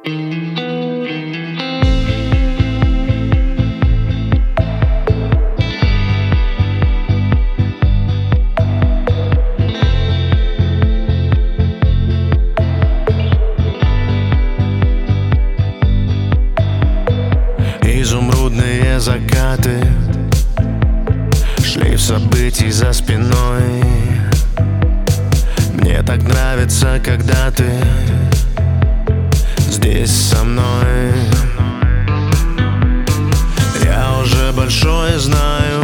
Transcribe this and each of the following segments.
Изумрудные закаты, шлейф событий за спиной. Мне так нравится, когда ты здесь со мной. Я уже большое знаю,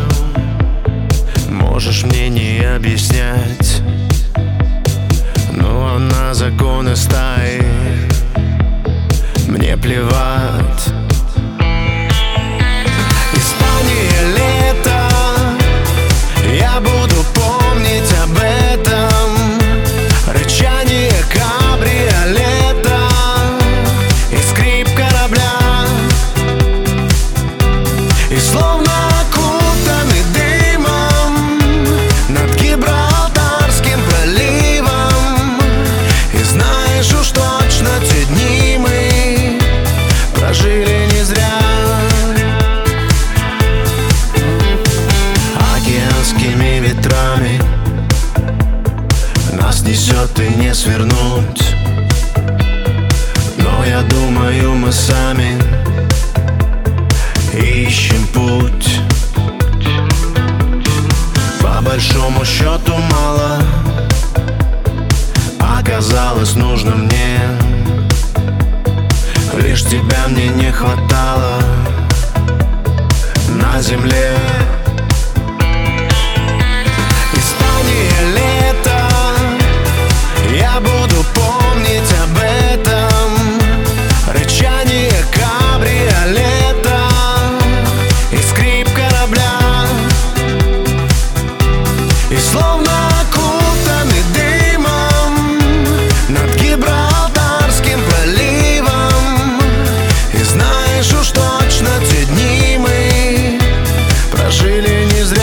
можешь мне не объяснять, но на законы стаи мне плевать. Я буду помнить об этом. Рычание кабриолета и скрип корабля, и словно окутаны дымом над Гибралтарским проливом. И знаешь уж точно, те дни мы прожили не зря. Океанскими ветрами нас несет и не свернуть, но я думаю, мы сами ищем путь. По большому счету мало оказалось нужно мне, лишь тебя мне не хватало на земле. Я буду помнить об этом. Рычание кабриолета и скрип корабля, и словно окутаны дымом над Гибралтарским проливом. И знаешь уж точно, те дни мы прожили не зря.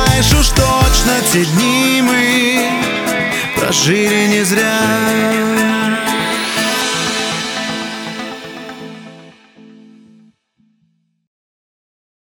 Те дни мы прожили не зря.